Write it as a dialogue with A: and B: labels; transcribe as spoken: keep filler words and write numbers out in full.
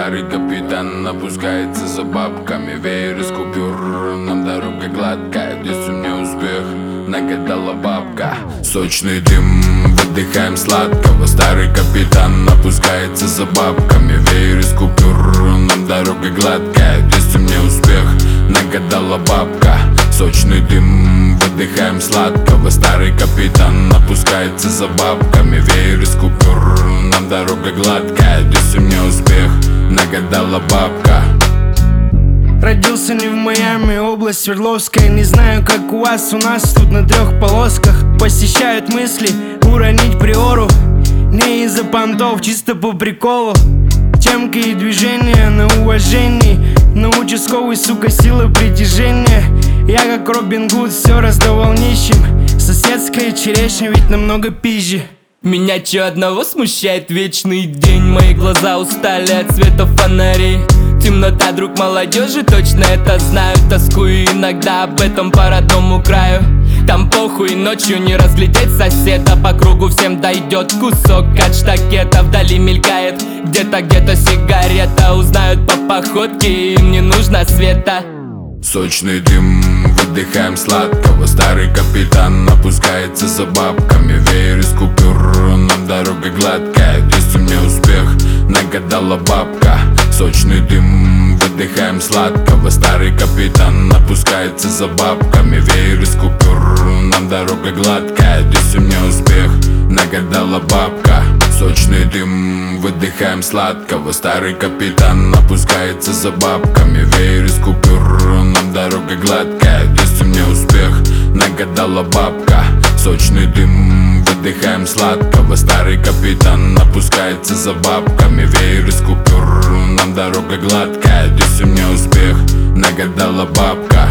A: Старый капитан опускается за бабками. Веер из купюр, нам дорога гладкая. Здесь у меня успех, нагадала бабка. Сочный дым, выдыхаем сладкого. Старый капитан опускается за бабками. Веер из купюр, нам дорога гладкая. Здесь у меня успех, нагадала бабка. Сочный дым, выдыхаем сладкого. Старый капитан опускается за бабками. Веер из купюр, нам дорога гладкая. Здесь у меня успех, нагадала бабка.
B: Родился не в Майами, область Свердловская. Не знаю, как у вас, у нас тут на трех полосках. Посещают мысли уронить приору. Не из-за понтов, чисто по приколу. Темки и движения на уважении. На участковый, сука, сила притяжения. Я как Робин Гуд все раздавал нищим. Соседская черешня ведь намного пизже.
C: Меня чё одного смущает вечный день. Мои глаза устали от света фонарей. Темнота, друг молодежи, точно это знаю. Тоскую иногда об этом по родному краю. Там похуй, ночью не разглядеть соседа. По кругу всем дойдет кусок от штакета. Вдали мелькает где-то, где-то сигарета. Узнают по походке, им не нужно света.
A: Сочный дым, выдыхаем сладкого. Старый капитан опускается за бабками. Веер из купюр, нам дорога гладкая. Здесь у меня успех, нагадала бабка. Сочный дым, выдыхаем сладкого. Старый капитан опускается за бабками. Веер из купюр, нам дорога гладкая. Здесь у меня успех, нагадала бабка. Сочный дым, выдыхаем сладкого. Старый капитан опускается за бабками. Веер из купюр, нам дорога гладкая. Здесь у меня успех, нагадала бабка. Сочный дым, выдыхаем сладкого. Старый капитан опускается за бабками. Веер из купюр, нам дорога гладкая. Здесь у меня успех, нагадала бабка.